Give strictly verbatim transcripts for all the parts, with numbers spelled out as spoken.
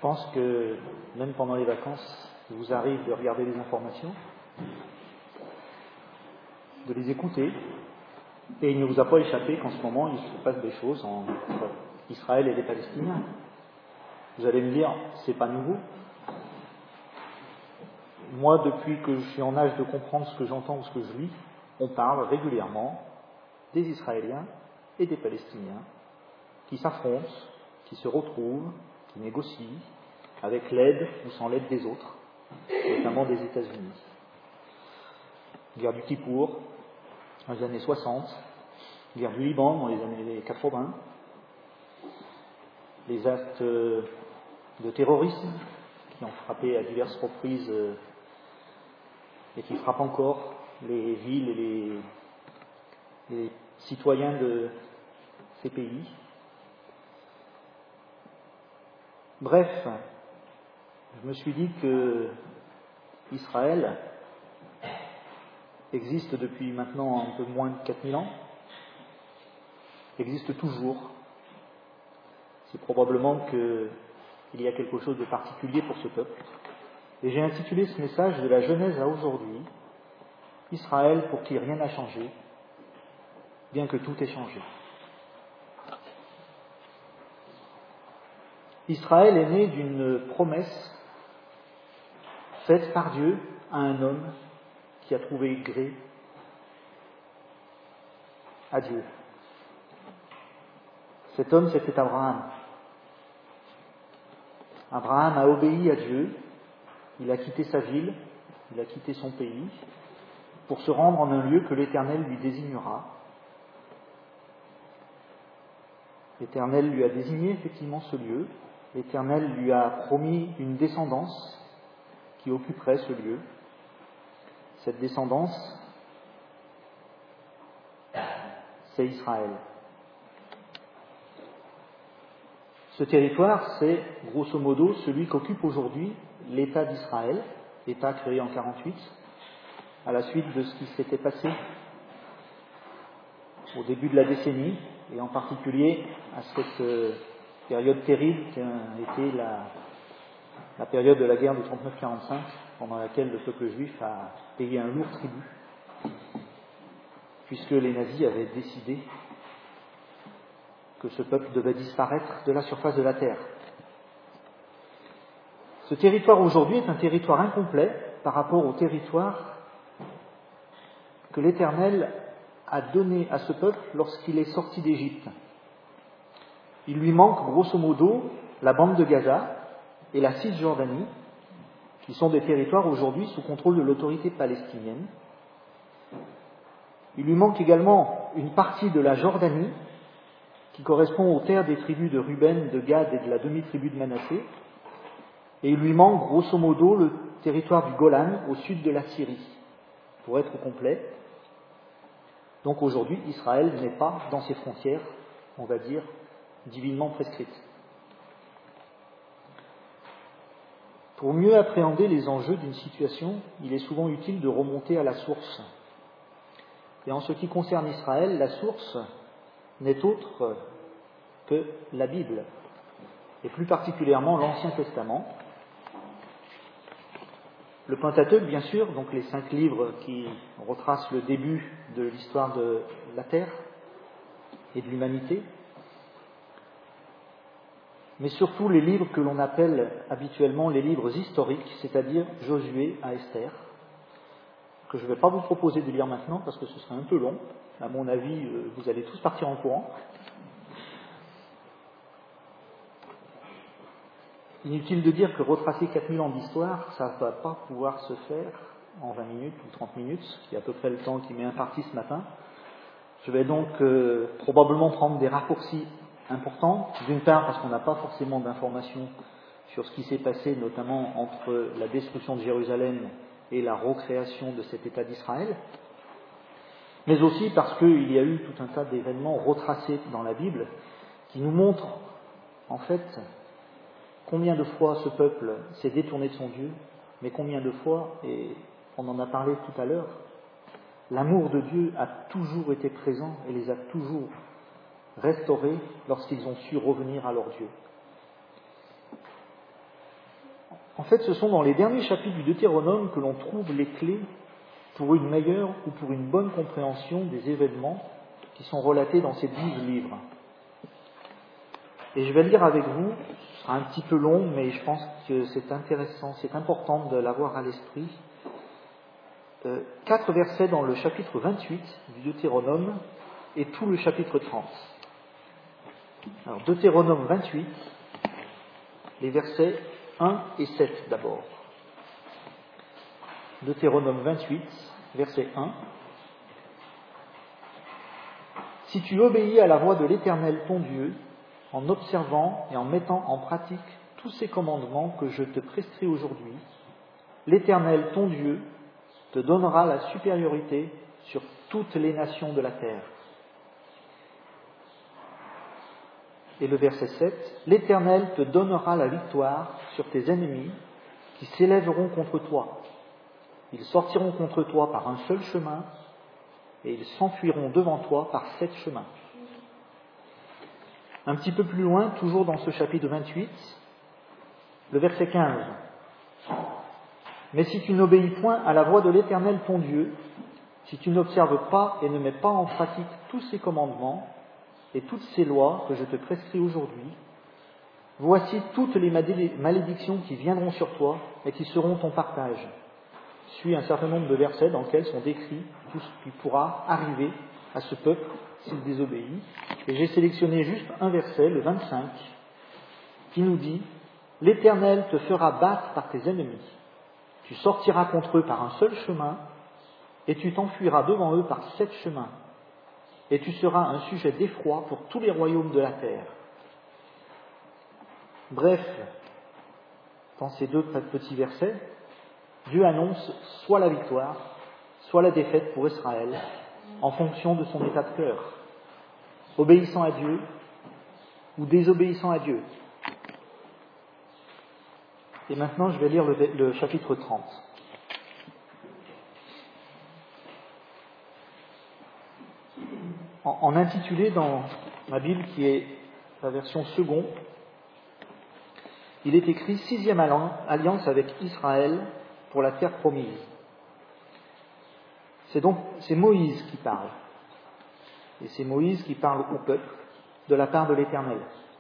pense que même pendant les vacances, il vous arrive de regarder les informations, de les écouter, et il ne vous a pas échappé qu'en ce moment, il se passe des choses entre Israël et les Palestiniens. Vous allez me dire, c'est pas nouveau. Moi, depuis que je suis en âge de comprendre ce que j'entends ou ce que je lis, on parle régulièrement des Israéliens et des Palestiniens qui s'affrontent, qui se retrouvent, qui négocient, avec l'aide ou sans l'aide des autres, notamment des États-Unis. Guerre du Kippour, dans les années soixante, guerre du Liban dans les années quatre-vingts, les actes de terrorisme qui ont frappé à diverses reprises et qui frappent encore les villes et les, les citoyens de ces pays. Bref, je me suis dit que Israël existe depuis maintenant un peu moins de quatre mille ans, existe toujours. C'est probablement qu'il y a quelque chose de particulier pour ce peuple. Et j'ai intitulé ce message de la Genèse à aujourd'hui, Israël pour qui rien n'a changé, bien que tout ait changé. Israël est né d'une promesse faite par Dieu à un homme qui a trouvé gré à Dieu. Cet homme, c'était Abraham. Abraham a obéi à Dieu, il a quitté sa ville, il a quitté son pays, pour se rendre en un lieu que l'Éternel lui désignera. L'Éternel lui a désigné effectivement ce lieu, l'Éternel lui a promis une descendance qui occuperait ce lieu. Cette descendance, c'est Israël. Ce territoire, c'est grosso modo celui qu'occupe aujourd'hui l'État d'Israël, État créé en quarante-huit, à la suite de ce qui s'était passé au début de la décennie, et en particulier à cette période terrible qui a été la, la période de la guerre de trente-neuf quarante-cinq, pendant laquelle le peuple juif a payé un lourd tribut, puisque les nazis avaient décidé que ce peuple devait disparaître de la surface de la terre. Ce territoire aujourd'hui est un territoire incomplet par rapport au territoire que l'Éternel a donné à ce peuple lorsqu'il est sorti d'Égypte. Il lui manque grosso modo la bande de Gaza et la Cisjordanie, qui sont des territoires aujourd'hui sous contrôle de l'autorité palestinienne. Il lui manque également une partie de la Jordanie, qui correspond aux terres des tribus de Ruben, de Gad et de la demi-tribu de Manassé. Et il lui manque grosso modo le territoire du Golan au sud de la Syrie, pour être complet. Donc aujourd'hui, Israël n'est pas dans ses frontières, on va dire, divinement prescrites. Pour mieux appréhender les enjeux d'une situation, il est souvent utile de remonter à la source. Et en ce qui concerne Israël, la source n'est autre que la Bible, et plus particulièrement l'Ancien Testament. Le Pentateuque, bien sûr, donc les cinq livres qui retracent le début de l'histoire de la Terre et de l'humanité, mais surtout les livres que l'on appelle habituellement les livres historiques, c'est-à-dire Josué à Esther, que je ne vais pas vous proposer de lire maintenant parce que ce serait un peu long. À mon avis, vous allez tous partir en courant. Inutile de dire que retracer quatre mille ans d'histoire, ça ne va pas pouvoir se faire en vingt minutes ou trente minutes, qui est à peu près le temps qui m'est imparti ce matin. Je vais donc euh, probablement prendre des raccourcis importants, d'une part parce qu'on n'a pas forcément d'informations sur ce qui s'est passé, notamment entre la destruction de Jérusalem et la recréation de cet État d'Israël, mais aussi parce qu'il y a eu tout un tas d'événements retracés dans la Bible qui nous montrent, en fait, combien de fois ce peuple s'est détourné de son Dieu, mais combien de fois, et on en a parlé tout à l'heure, l'amour de Dieu a toujours été présent et les a toujours restaurés lorsqu'ils ont su revenir à leur Dieu. En fait, ce sont dans les derniers chapitres du Deutéronome que l'on trouve les clés pour une meilleure ou pour une bonne compréhension des événements qui sont relatés dans ces douze livres. Et je vais le lire avec vous, ce sera un petit peu long, mais je pense que c'est intéressant, c'est important de l'avoir à l'esprit. Euh, quatre versets dans le chapitre vingt-huit du Deutéronome et tout le chapitre trente. Alors, Deutéronome vingt-huit, les versets un et sept d'abord. Deutéronome vingt-huit, verset un. Si tu obéis à la voix de l'Éternel ton Dieu, en observant et en mettant en pratique tous ces commandements que je te prescris aujourd'hui, l'Éternel ton Dieu te donnera la supériorité sur toutes les nations de la terre. Et le verset sept, l'Éternel te donnera la victoire sur tes ennemis qui s'élèveront contre toi. Ils sortiront contre toi par un seul chemin et ils s'enfuiront devant toi par sept chemins. Un petit peu plus loin, toujours dans ce chapitre vingt-huit, le verset quinze. Mais si tu n'obéis point à la voix de l'Éternel ton Dieu, si tu n'observes pas et ne mets pas en pratique tous ces commandements et toutes ces lois que je te prescris aujourd'hui, voici toutes les malédictions qui viendront sur toi et qui seront ton partage. Suit un certain nombre de versets dans lesquels sont décrits tout ce qui pourra arriver à ce peuple s'il désobéit. Et j'ai sélectionné juste un verset, le vingt-cinq, qui nous dit « L'Éternel te fera battre par tes ennemis. Tu sortiras contre eux par un seul chemin, et tu t'enfuiras devant eux par sept chemins. Et tu seras un sujet d'effroi pour tous les royaumes de la terre. » Bref, dans ces deux petits versets, Dieu annonce soit la victoire, soit la défaite pour Israël, en fonction de son état de cœur, obéissant à Dieu ou désobéissant à Dieu. Et maintenant, je vais lire le, le chapitre trente. En, en intitulé dans ma Bible, qui est la version seconde, il est écrit « Sixième alliance avec Israël pour la terre promise ». C'est donc c'est Moïse qui parle. Et c'est Moïse qui parle au peuple de la part de l'Éternel.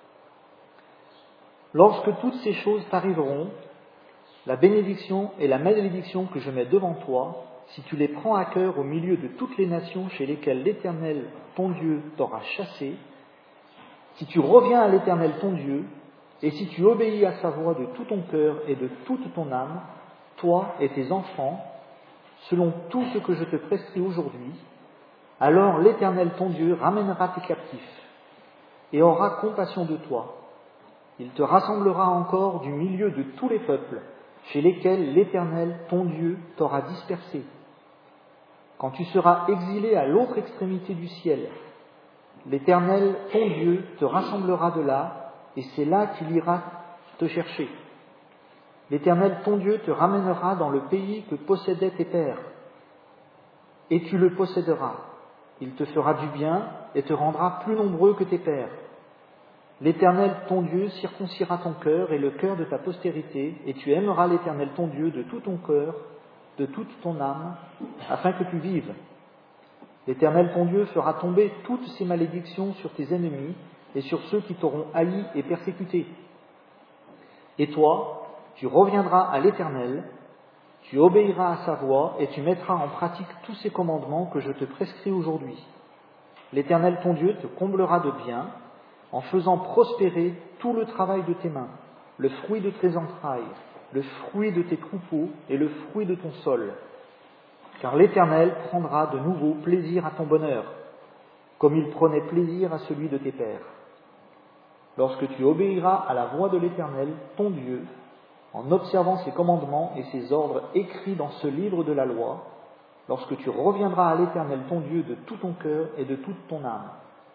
Lorsque toutes ces choses t'arriveront, la bénédiction et la malédiction que je mets devant toi, si tu les prends à cœur au milieu de toutes les nations chez lesquelles l'Éternel, ton Dieu, t'aura chassé, si tu reviens à l'Éternel, ton Dieu, et si tu obéis à sa voix de tout ton cœur et de toute ton âme, toi et tes enfants, selon tout ce que je te prescris aujourd'hui, alors l'Éternel, ton Dieu, ramènera tes captifs et aura compassion de toi. Il te rassemblera encore du milieu de tous les peuples chez lesquels l'Éternel, ton Dieu, t'aura dispersé. Quand tu seras exilé à l'autre extrémité du ciel, l'Éternel, ton Dieu, te rassemblera de là, et c'est là qu'il ira te chercher. L'Éternel, ton Dieu, te ramènera dans le pays que possédaient tes pères, et tu le posséderas. Il te fera du bien et te rendra plus nombreux que tes pères. L'Éternel, ton Dieu, circoncira ton cœur et le cœur de ta postérité, et tu aimeras l'Éternel, ton Dieu, de tout ton cœur, de toute ton âme, afin que tu vives. L'Éternel, ton Dieu, fera tomber toutes ces malédictions sur tes ennemis et sur ceux qui t'auront haï et persécuté. Et toi, tu reviendras à l'Éternel, tu obéiras à sa voix et tu mettras en pratique tous ces commandements que je te prescris aujourd'hui. L'Éternel, ton Dieu, te comblera de bien en faisant prospérer tout le travail de tes mains, le fruit de tes entrailles, le fruit de tes troupeaux et le fruit de ton sol. Car l'Éternel prendra de nouveau plaisir à ton bonheur, comme il prenait plaisir à celui de tes pères. Lorsque tu obéiras à la voix de l'Éternel, ton Dieu, en observant ses commandements et ses ordres écrits dans ce livre de la loi, lorsque tu reviendras à l'Éternel, ton Dieu, de tout ton cœur et de toute ton âme.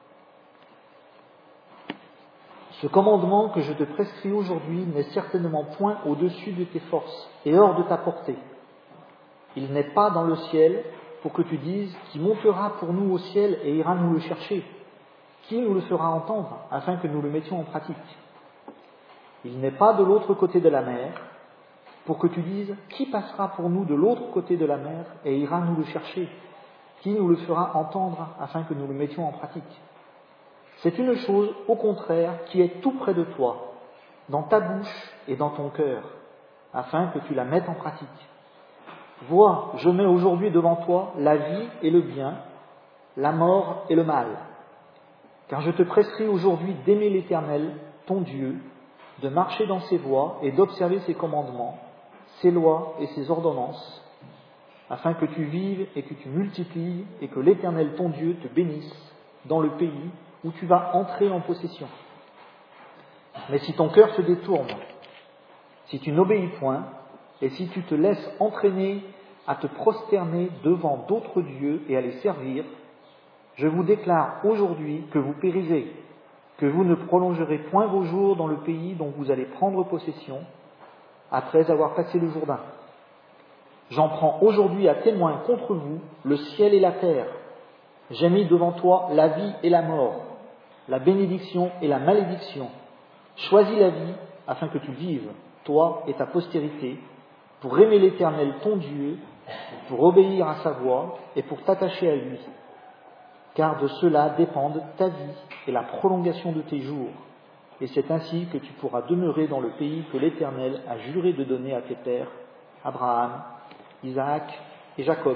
Ce commandement que je te prescris aujourd'hui n'est certainement point au-dessus de tes forces et hors de ta portée. Il n'est pas dans le ciel pour que tu dises « Qui montera pour nous au ciel et ira nous le chercher ? Qui nous le fera entendre afin que nous le mettions en pratique ?» Il n'est pas de l'autre côté de la mer, pour que tu dises « Qui passera pour nous de l'autre côté de la mer et ira nous le chercher ? Qui nous le fera entendre afin que nous le mettions en pratique ?» C'est une chose, au contraire, qui est tout près de toi, dans ta bouche et dans ton cœur, afin que tu la mettes en pratique. Vois, je mets aujourd'hui devant toi la vie et le bien, la mort et le mal. Car je te prescris aujourd'hui d'aimer l'Éternel, ton Dieu, de marcher dans ses voies et d'observer ses commandements, ses lois et ses ordonnances, afin que tu vives et que tu multiplies et que l'Éternel, ton Dieu, te bénisse dans le pays où tu vas entrer en possession. Mais si ton cœur se détourne, si tu n'obéis point, et si tu te laisses entraîner à te prosterner devant d'autres dieux et à les servir, je vous déclare aujourd'hui que vous périrez, que vous ne prolongerez point vos jours dans le pays dont vous allez prendre possession, après avoir passé le Jourdain. J'en prends aujourd'hui à témoin contre vous le ciel et la terre. J'ai mis devant toi la vie et la mort, la bénédiction et la malédiction. Choisis la vie afin que tu vives, toi et ta postérité, pour aimer l'Éternel ton Dieu, pour obéir à sa voix et pour t'attacher à lui. Car de cela dépendent ta vie et la prolongation de tes jours. Et c'est ainsi que tu pourras demeurer dans le pays que l'Éternel a juré de donner à tes pères, Abraham, Isaac et Jacob.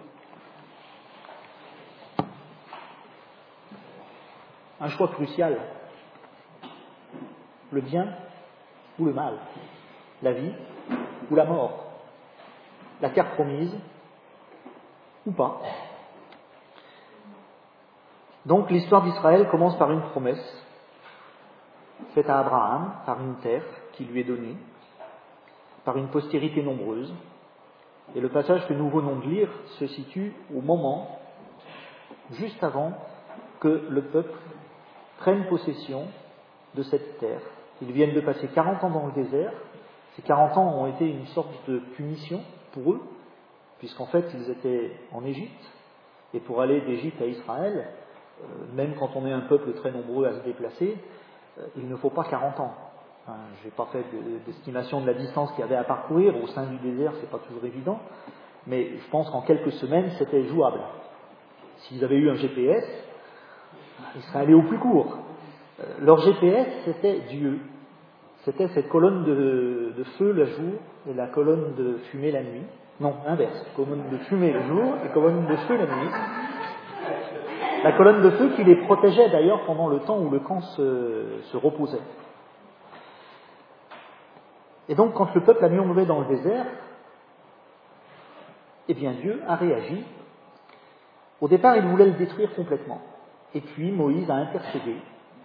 Un choix crucial. Le bien ou le mal, la vie ou la mort, la terre promise ou pas. Donc l'histoire d'Israël commence par une promesse faite à Abraham par une terre qui lui est donnée, par une postérité nombreuse. Et le passage que nous venons de lire se situe au moment, juste avant que le peuple prenne possession de cette terre. Ils viennent de passer quarante ans dans le désert. Ces quarante ans ont été une sorte de punition pour eux, puisqu'en fait ils étaient en Égypte. Et pour aller d'Égypte à Israël, euh, même quand on est un peuple très nombreux à se déplacer, euh, il ne faut pas quarante ans. Enfin, je n'ai pas fait d'estimation de la distance qu'il y avait à parcourir. Au sein du désert, c'est pas toujours évident. Mais je pense qu'en quelques semaines, c'était jouable. S'ils avaient eu un G P S, ils seraient allés au plus court. Leur G P S, c'était Dieu. C'était cette colonne de, de feu le jour et la colonne de fumée la nuit. Non, inverse. Colonne de fumée le jour et colonne de feu la nuit. La colonne de feu qui les protégeait d'ailleurs pendant le temps où le camp se, se reposait. Et donc, quand le peuple a murmuré dans le désert, eh bien Dieu a réagi. Au départ, il voulait le détruire complètement. Et puis Moïse a intercédé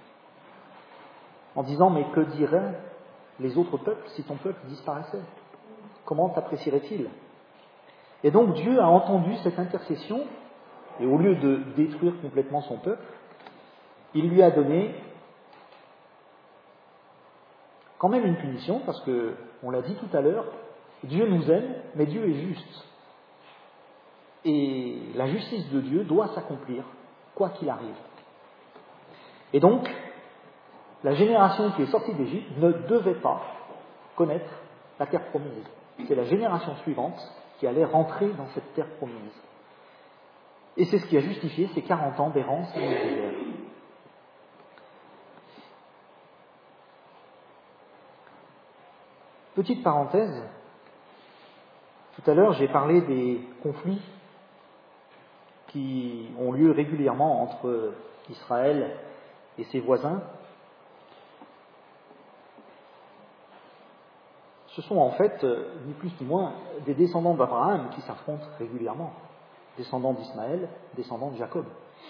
en disant « Mais que diraient les autres peuples si ton peuple disparaissait ? Comment t'apprécierait-il » Et donc Dieu a entendu cette intercession, et au lieu de détruire complètement son peuple, il lui a donné quand même une punition, parce que, on l'a dit tout à l'heure, Dieu nous aime, mais Dieu est juste. Et la justice de Dieu doit s'accomplir, quoi qu'il arrive. Et donc, la génération qui est sortie d'Égypte ne devait pas connaître la terre promise. C'est la génération suivante qui allait rentrer dans cette terre promise. Et c'est ce qui a justifié ces quarante ans d'errance dans le désert. Petite parenthèse, tout à l'heure j'ai parlé des conflits qui ont lieu régulièrement entre Israël et ses voisins. Ce sont en fait, ni plus ni moins, des descendants d'Abraham qui s'affrontent régulièrement. Descendants d'Ismaël, descendants de Jacob.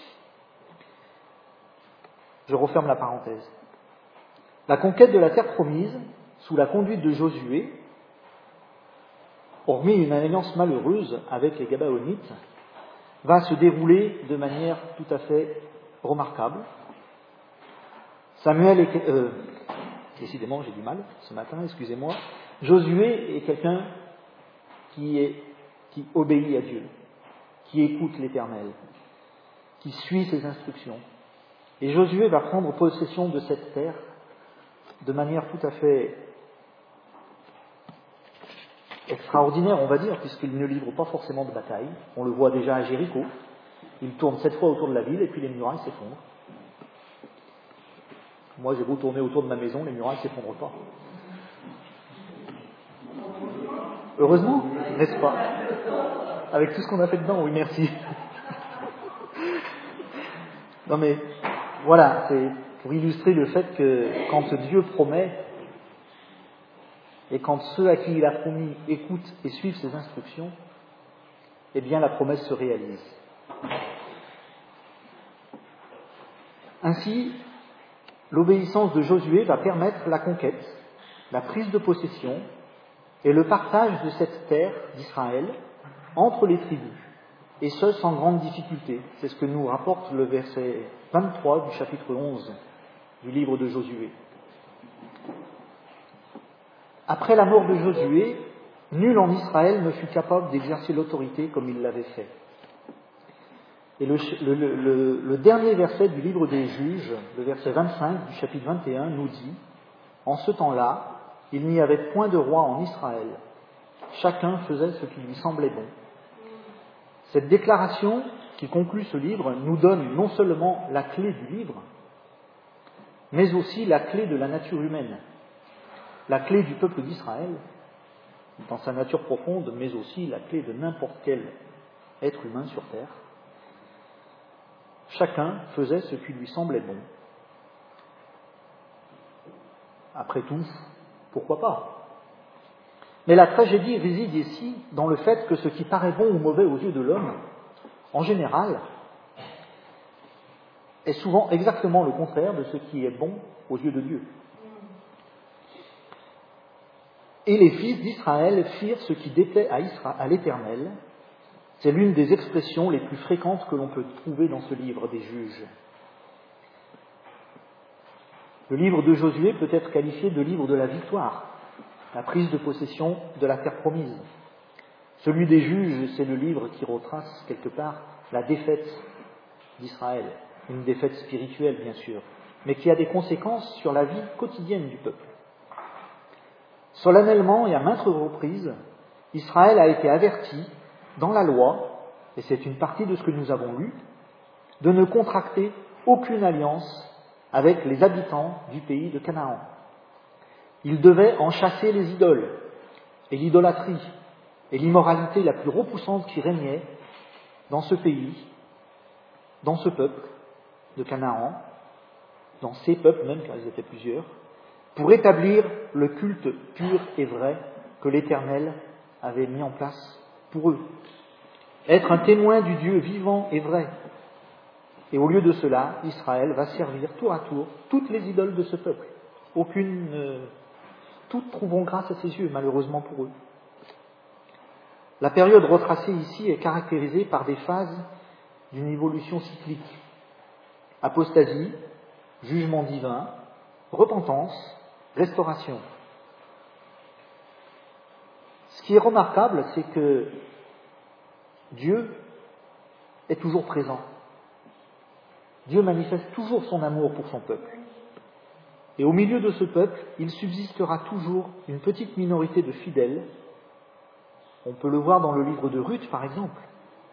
Je referme la parenthèse. La conquête de la terre promise, sous la conduite de Josué, hormis une alliance malheureuse avec les Gabaonites, va se dérouler de manière tout à fait remarquable. Samuel est... Euh, décidément, j'ai du mal ce matin, excusez-moi. Josué est quelqu'un qui, est, qui obéit à Dieu, qui écoute l'Éternel, qui suit ses instructions. Et Josué va prendre possession de cette terre de manière tout à fait extraordinaire, on va dire, puisqu'il ne livre pas forcément de bataille. On le voit déjà à Jéricho. Il tourne sept fois autour de la ville et puis les murailles s'effondrent. Moi, j'ai beau tourner autour de ma maison, les murailles ne s'effondrent pas. Heureusement, n'est-ce pas? Avec tout ce qu'on a fait dedans, oui, merci. Non mais, voilà, c'est pour illustrer le fait que quand Dieu promet, et quand ceux à qui il a promis écoutent et suivent ses instructions, eh bien la promesse se réalise. Ainsi, l'obéissance de Josué va permettre la conquête, la prise de possession et le partage de cette terre d'Israël entre les tribus, et ce sans grande difficulté. C'est ce que nous rapporte le verset vingt-trois du chapitre onze du livre de Josué. Après la mort de Josué, nul en Israël ne fut capable d'exercer l'autorité comme il l'avait fait. Et le, le, le, le dernier verset du livre des Juges, le verset vingt-cinq du chapitre vingt et un, nous dit « En ce temps-là, il n'y avait point de roi en Israël. Chacun faisait ce qui lui semblait bon. » Cette déclaration qui conclut ce livre nous donne non seulement la clé du livre, mais aussi la clé de la nature humaine, la clé du peuple d'Israël, dans sa nature profonde, mais aussi la clé de n'importe quel être humain sur terre. Chacun faisait ce qui lui semblait bon. Après tout, pourquoi pas? Mais la tragédie réside ici dans le fait que ce qui paraît bon ou mauvais aux yeux de l'homme, en général, est souvent exactement le contraire de ce qui est bon aux yeux de Dieu. Et les fils d'Israël firent ce qui déplaît à, Isra- à l'Éternel. C'est l'une des expressions les plus fréquentes que l'on peut trouver dans ce livre des Juges. Le livre de Josué peut être qualifié de livre de la victoire, la prise de possession de la terre promise. Celui des Juges, c'est le livre qui retrace quelque part la défaite d'Israël, une défaite spirituelle bien sûr, mais qui a des conséquences sur la vie quotidienne du peuple. Solennellement et à maintes reprises, Israël a été averti dans la loi, et c'est une partie de ce que nous avons lu, de ne contracter aucune alliance avec les habitants du pays de Canaan. Il devait en chasser les idoles et l'idolâtrie et l'immoralité la plus repoussante qui régnait dans ce pays, dans ce peuple de Canaan, dans ces peuples même, car ils étaient plusieurs, pour établir le culte pur et vrai que l'Éternel avait mis en place pour eux. Être un témoin du Dieu vivant et vrai. Et au lieu de cela, Israël va servir tour à tour toutes les idoles de ce peuple. Aucune, euh, toutes trouveront grâce à ses yeux, malheureusement pour eux. La période retracée ici est caractérisée par des phases d'une évolution cyclique. Apostasie, jugement divin, repentance, restauration. Ce qui est remarquable, c'est que Dieu est toujours présent. Dieu manifeste toujours son amour pour son peuple. Et au milieu de ce peuple, il subsistera toujours une petite minorité de fidèles. On peut le voir dans le livre de Ruth, par exemple.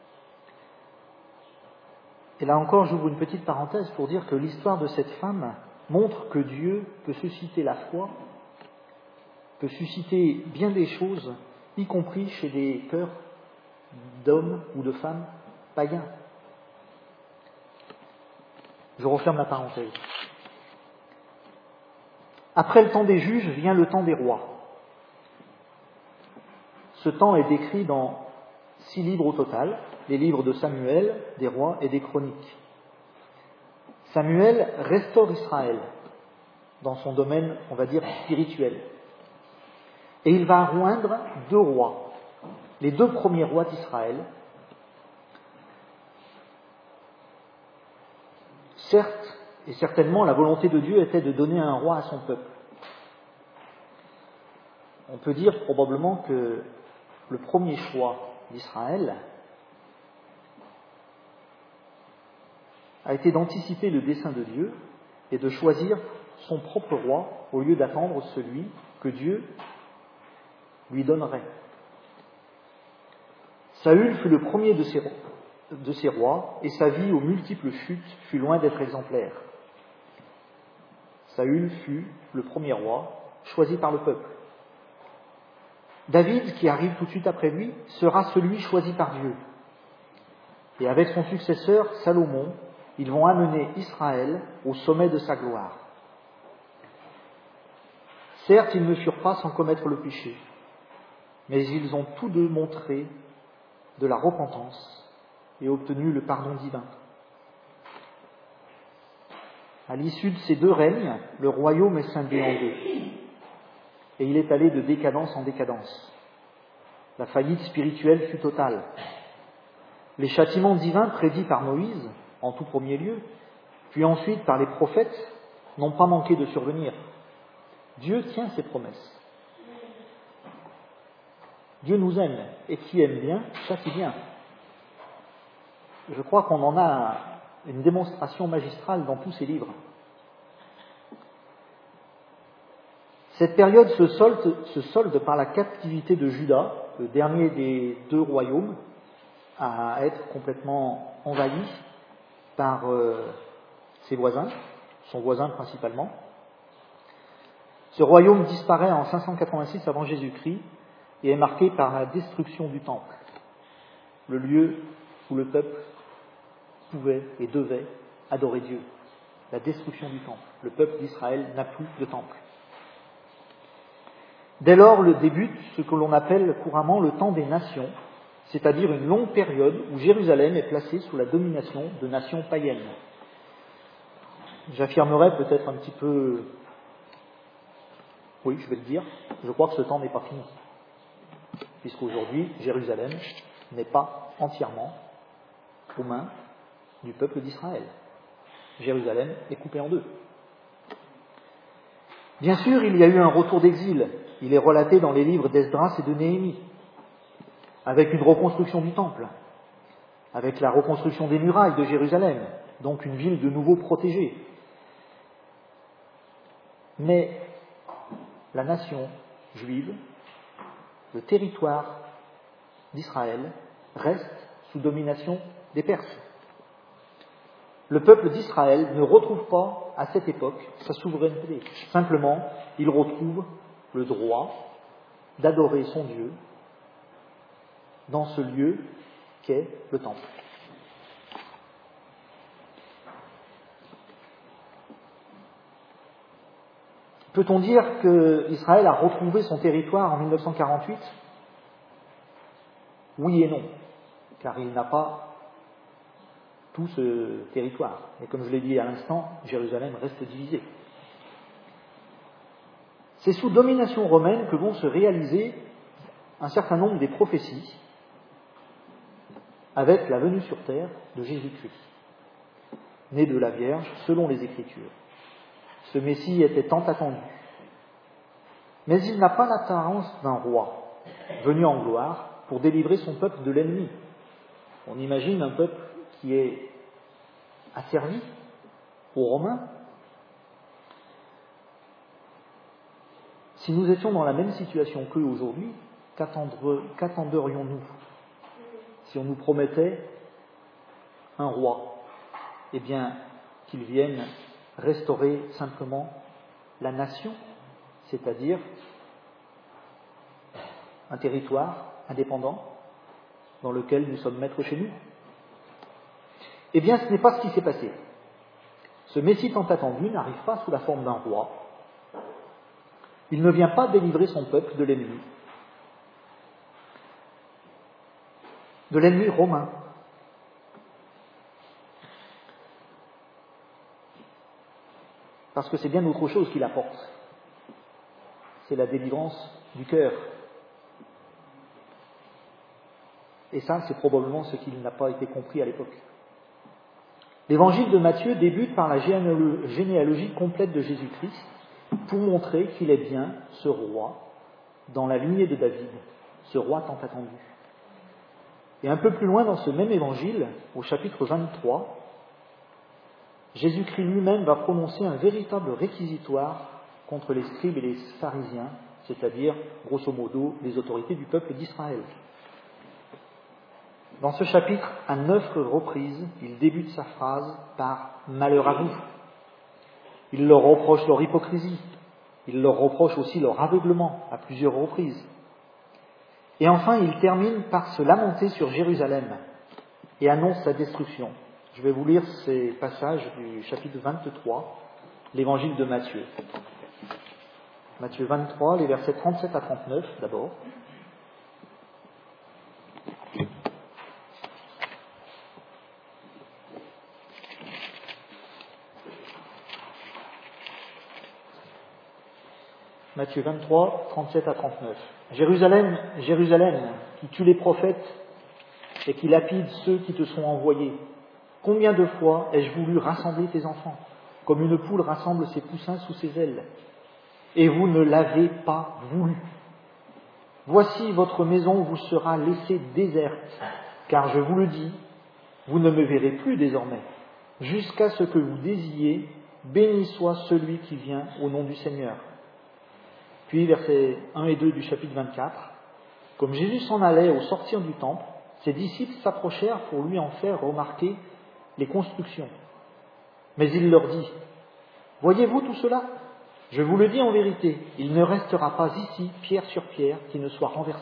Et là encore, j'ouvre une petite parenthèse pour dire que l'histoire de cette femme montre que Dieu peut susciter la foi, peut susciter bien des choses, y compris chez des cœurs d'hommes ou de femmes païens. Je referme la parenthèse. Après le temps des juges vient le temps des rois. Ce temps est décrit dans six livres au total, les livres de Samuel, des rois et des chroniques. Samuel restaure Israël dans son domaine, on va dire, spirituel. Et il va oindre deux rois, les deux premiers rois d'Israël. Certes, et certainement, la volonté de Dieu était de donner un roi à son peuple. On peut dire probablement que le premier choix d'Israël a été d'anticiper le dessein de Dieu et de choisir son propre roi au lieu d'attendre celui que Dieu lui donnerait. Saül fut le premier de ses, de ses rois, et sa vie aux multiples chutes fut loin d'être exemplaire. Saül fut le premier roi, choisi par le peuple. David, qui arrive tout de suite après lui, sera celui choisi par Dieu. Et avec son successeur, Salomon, ils vont amener Israël au sommet de sa gloire. Certes, ils ne furent pas sans commettre le péché, mais ils ont tous deux montré de la repentance et obtenu le pardon divin. À l'issue de ces deux règnes, le royaume est scindé en deux, et il est allé de décadence en décadence. La faillite spirituelle fut totale. Les châtiments divins prédits par Moïse, en tout premier lieu, puis ensuite par les prophètes, n'ont pas manqué de survenir. Dieu tient ses promesses. Dieu nous aime, et qui aime bien, châtie bien. Je crois qu'on en a une démonstration magistrale dans tous ces livres. Cette période se solde, se solde par la captivité de Juda, le dernier des deux royaumes à être complètement envahi par euh, ses voisins, son voisin principalement. Ce royaume disparaît en cinq cent quatre-vingt-six avant Jésus-Christ et est marqué par la destruction du temple, le lieu où le peuple pouvait et devait adorer Dieu. La destruction du temple. Le peuple d'Israël n'a plus de temple. Dès lors, le débute ce que l'on appelle couramment le temps des nations, c'est-à-dire une longue période où Jérusalem est placée sous la domination de nations païennes. J'affirmerai peut-être un petit peu, oui, je vais le dire, je crois que ce temps n'est pas fini, puisqu'aujourd'hui, Jérusalem n'est pas entièrement aux mains du peuple d'Israël. Jérusalem est coupée en deux. Bien sûr, il y a eu un retour d'exil. Il est relaté dans les livres d'Esdras et de Néhémie, avec une reconstruction du temple, avec la reconstruction des murailles de Jérusalem, donc une ville de nouveau protégée. Mais la nation juive, le territoire d'Israël, reste sous domination des Perses. Le peuple d'Israël ne retrouve pas, à cette époque, sa souveraineté. Simplement, il retrouve le droit d'adorer son Dieu dans ce lieu qu'est le temple. Peut-on dire qu'Israël a retrouvé son territoire en mille neuf cent quarante-huit ? Oui et non, car il n'a pas tout ce territoire. Et comme je l'ai dit à l'instant, Jérusalem reste divisée. C'est sous domination romaine que vont se réaliser un certain nombre des prophéties avec la venue sur terre de Jésus-Christ, né de la Vierge selon les Écritures. Ce Messie était tant attendu. Mais il n'a pas l'apparence d'un roi venu en gloire pour délivrer son peuple de l'ennemi. On imagine un peuple qui est asservi aux Romains. Si nous étions dans la même situation qu'eux aujourd'hui, qu'attenderions-nous si on nous promettait un roi ? Eh bien, qu'il vienne restaurer simplement la nation, c'est-à-dire un territoire indépendant dans lequel nous sommes maîtres chez nous. Eh bien, ce n'est pas ce qui s'est passé. Ce Messie tant attendu n'arrive pas sous la forme d'un roi. Il ne vient pas délivrer son peuple de l'ennemi, de l'ennemi romain. Parce que c'est bien autre chose qu'il apporte. C'est la délivrance du cœur. Et ça, c'est probablement ce qui n'a pas été compris à l'époque. L'évangile de Matthieu débute par la généalogie complète de Jésus-Christ pour montrer qu'il est bien ce roi dans la lignée de David, ce roi tant attendu. Et un peu plus loin dans ce même évangile, au chapitre vingt-trois, Jésus-Christ lui-même va prononcer un véritable réquisitoire contre les scribes et les pharisiens, c'est-à-dire, grosso modo, les autorités du peuple d'Israël. Dans ce chapitre, à neuf reprises, il débute sa phrase par « malheur à vous ». Il leur reproche leur hypocrisie, il leur reproche aussi leur aveuglement à plusieurs reprises. Et enfin, il termine par se lamenter sur Jérusalem et annonce sa destruction. Je vais vous lire ces passages du chapitre vingt-trois, l'évangile de Matthieu. Matthieu vingt-trois, les versets trente-sept à trente-neuf d'abord. Matthieu vingt-trois, trente-sept à trente-neuf. Jérusalem, Jérusalem, qui tue les prophètes et qui lapide ceux qui te sont envoyés. Combien de fois ai-je voulu rassembler tes enfants, comme une poule rassemble ses poussins sous ses ailes, et vous ne l'avez pas voulu. Voici votre maison vous sera laissée déserte, car je vous le dis, vous ne me verrez plus désormais, jusqu'à ce que vous désiriez, béni soit celui qui vient au nom du Seigneur. Puis, versets un et deux du chapitre vingt-quatre, comme Jésus s'en allait au sortir du temple, ses disciples s'approchèrent pour lui en faire remarquer les constructions. Mais il leur dit, « Voyez-vous tout cela ? Je vous le dis en vérité, il ne restera pas ici pierre sur pierre qui ne soit renversée. »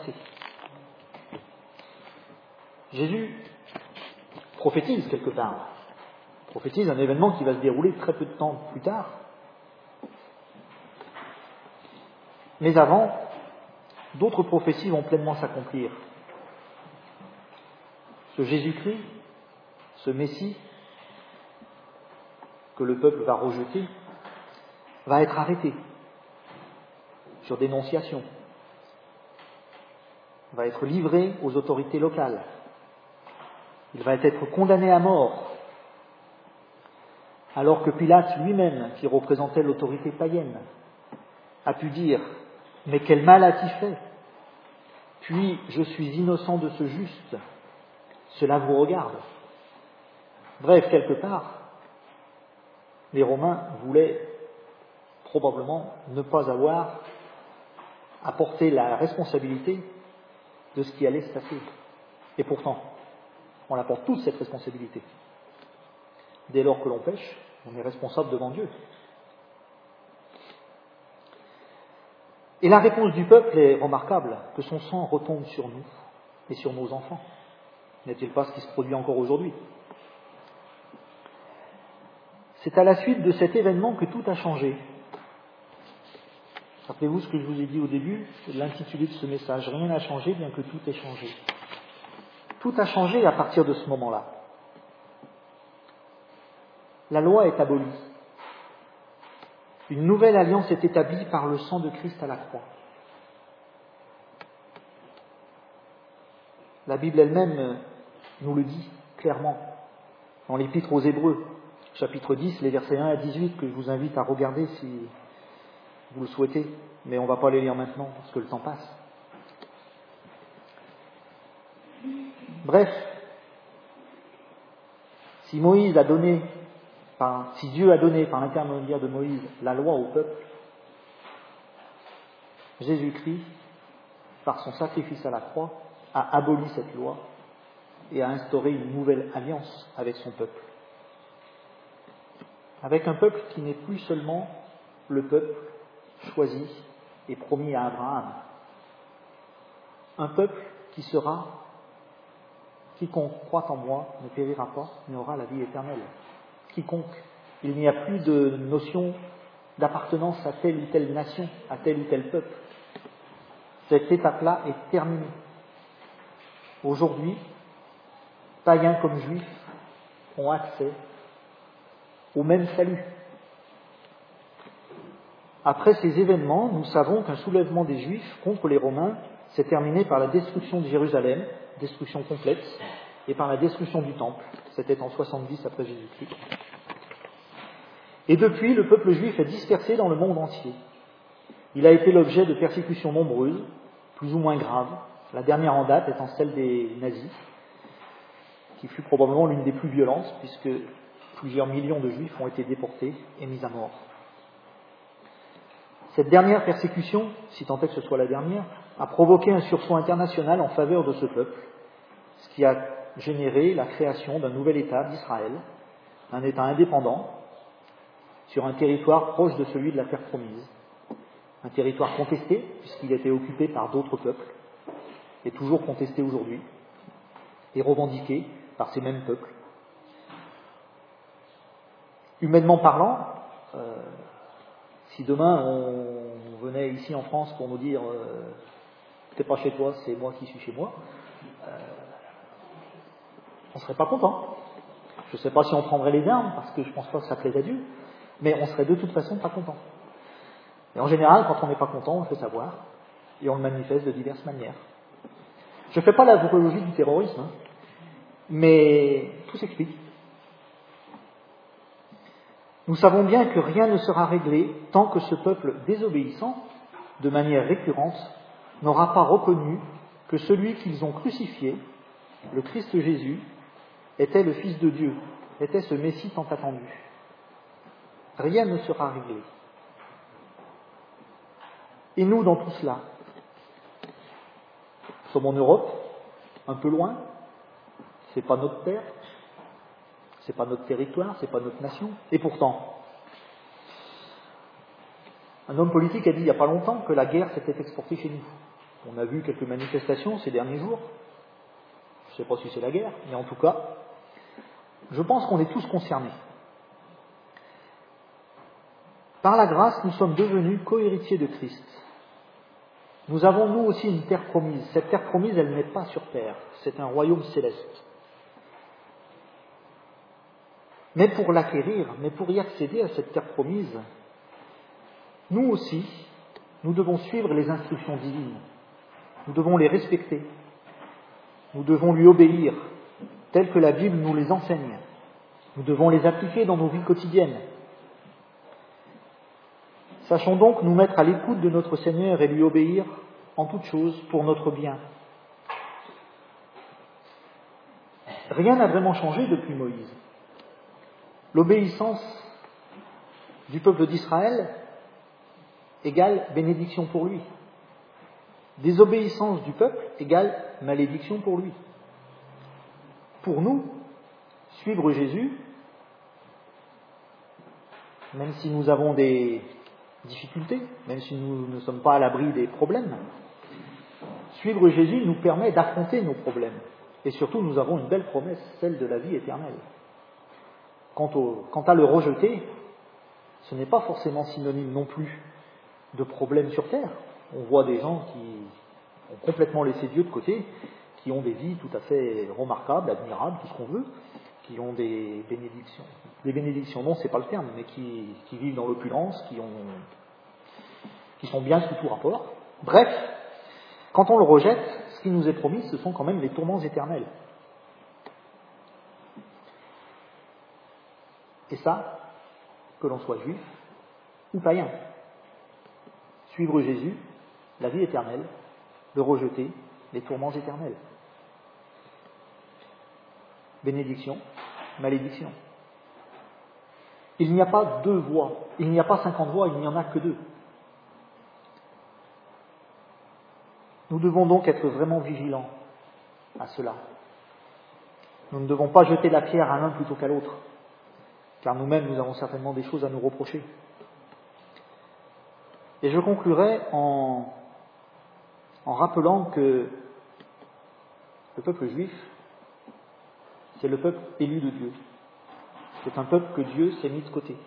Jésus prophétise quelque part, prophétise un événement qui va se dérouler très peu de temps plus tard. Mais avant, d'autres prophéties vont pleinement s'accomplir. Ce Jésus-Christ, ce Messie, que le peuple va rejeter, va être arrêté sur dénonciation, va être livré aux autorités locales, il va être condamné à mort, alors que Pilate lui-même, qui représentait l'autorité païenne, a pu dire « Mais quel mal a-t-il fait ? Puis je suis innocent de ce juste, cela vous regarde. » Bref, quelque part, les Romains voulaient probablement ne pas avoir à porter la responsabilité de ce qui allait se passer. Et pourtant, on la porte toute cette responsabilité. Dès lors que l'on pêche, on est responsable devant Dieu. Et la réponse du peuple est remarquable, que son sang retombe sur nous et sur nos enfants. N'est-il pas ce qui se produit encore aujourd'hui ? C'est à la suite de cet événement que tout a changé. Rappelez-vous ce que je vous ai dit au début, l'intitulé de ce message. Rien n'a changé, bien que tout ait changé. Tout a changé à partir de ce moment-là. La loi est abolie. Une nouvelle alliance est établie par le sang de Christ à la croix. La Bible elle-même nous le dit clairement dans l'Épître aux Hébreux, chapitre dix, les versets un à dix-huit, que je vous invite à regarder si vous le souhaitez, mais on ne va pas les lire maintenant parce que le temps passe. Bref, si Moïse a donné, enfin, si Dieu a donné par l'intermédiaire de Moïse la loi au peuple, Jésus-Christ, par son sacrifice à la croix, a aboli cette loi et a instauré une nouvelle alliance avec son peuple. Avec un peuple qui n'est plus seulement le peuple choisi et promis à Abraham. Un peuple qui sera, quiconque croit en moi ne périra pas, mais aura la vie éternelle. Quiconque. Il n'y a plus de notion d'appartenance à telle ou telle nation, à tel ou tel peuple. Cette étape-là est terminée. Aujourd'hui, païens comme juifs ont accès au même salut. Après ces événements, nous savons qu'un soulèvement des Juifs contre les Romains s'est terminé par la destruction de Jérusalem, destruction complète, et par la destruction du Temple. C'était en soixante-dix après Jésus-Christ. Et depuis, le peuple juif est dispersé dans le monde entier. Il a été l'objet de persécutions nombreuses, plus ou moins graves, la dernière en date étant celle des nazis, qui fut probablement l'une des plus violentes, puisque plusieurs millions de Juifs ont été déportés et mis à mort. Cette dernière persécution, si tant est que ce soit la dernière, a provoqué un sursaut international en faveur de ce peuple, ce qui a générer la création d'un nouvel État d'Israël, un État indépendant, sur un territoire proche de celui de la terre promise. Un territoire contesté, puisqu'il était occupé par d'autres peuples, et toujours contesté aujourd'hui, et revendiqué par ces mêmes peuples. Humainement parlant, euh, si demain on venait ici en France pour nous dire euh, « t'es pas chez toi, c'est moi qui suis chez moi euh, », on ne serait pas content. Je ne sais pas si on prendrait les armes, parce que je ne pense pas que ça plaise à Dieu, mais on serait de toute façon pas content. Et en général, quand on n'est pas content, on le fait savoir, et on le manifeste de diverses manières. Je ne fais pas l'apologie du terrorisme, hein, mais tout s'explique. Nous savons bien que rien ne sera réglé tant que ce peuple désobéissant, de manière récurrente, n'aura pas reconnu que celui qu'ils ont crucifié, le Christ Jésus, était le Fils de Dieu, était ce Messie tant attendu. Rien ne sera réglé. Et nous, dans tout cela, nous sommes en Europe, un peu loin, c'est pas notre terre, c'est pas notre territoire, c'est pas notre nation, et pourtant, un homme politique a dit il n'y a pas longtemps que la guerre s'était exportée chez nous. On a vu quelques manifestations ces derniers jours, je ne sais pas si c'est la guerre, mais en tout cas, je pense qu'on est tous concernés. Par la grâce, nous sommes devenus co-héritiers de Christ. Nous avons, nous aussi, une terre promise. Cette terre promise, elle n'est pas sur terre. C'est un royaume céleste. Mais pour l'acquérir, mais pour y accéder à cette terre promise, nous aussi, nous devons suivre les instructions divines. Nous devons les respecter. Nous devons lui obéir, telles que la Bible nous les enseigne. Nous devons les appliquer dans nos vies quotidiennes. Sachons donc nous mettre à l'écoute de notre Seigneur et lui obéir en toutes choses pour notre bien. Rien n'a vraiment changé depuis Moïse. L'obéissance du peuple d'Israël égale bénédiction pour lui. Désobéissance du peuple égale malédiction pour lui. Pour nous, suivre Jésus, même si nous avons des difficultés, même si nous ne sommes pas à l'abri des problèmes, suivre Jésus nous permet d'affronter nos problèmes. Et surtout, nous avons une belle promesse, celle de la vie éternelle. Quant, au, quant à le rejeter, ce n'est pas forcément synonyme non plus de problèmes sur terre. On voit des gens qui ont complètement laissé Dieu de côté, qui ont des vies tout à fait remarquables, admirables, tout ce qu'on veut, qui ont des bénédictions. Des bénédictions, non, c'est pas le terme, mais qui, qui vivent dans l'opulence, qui, ont, qui sont bien sous tout rapport. Bref, quand on le rejette, ce qui nous est promis, ce sont quand même les tourments éternels. Et ça, que l'on soit juif ou païen. Suivre Jésus, la vie éternelle, le rejeter, les tourments éternels. Bénédiction, malédiction. Il n'y a pas deux voies, il n'y a pas cinquante voies, il n'y en a que deux. Nous devons donc être vraiment vigilants à cela. Nous ne devons pas jeter la pierre à l'un plutôt qu'à l'autre, car nous-mêmes, nous avons certainement des choses à nous reprocher. Et je conclurai en, en rappelant que le peuple juif, c'est le peuple élu de Dieu. C'est un peuple que Dieu s'est mis de côté.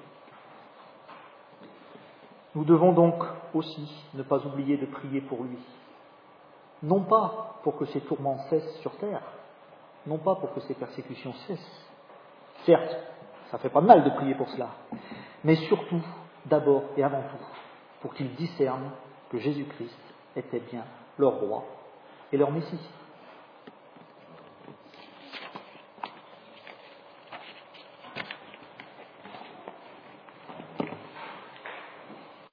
Nous devons donc aussi ne pas oublier de prier pour lui. Non pas pour que ses tourments cessent sur terre, non pas pour que ses persécutions cessent. Certes, ça ne fait pas de mal de prier pour cela, mais surtout, d'abord et avant tout, pour qu'ils discernent que Jésus-Christ était bien leur roi et leur Messie.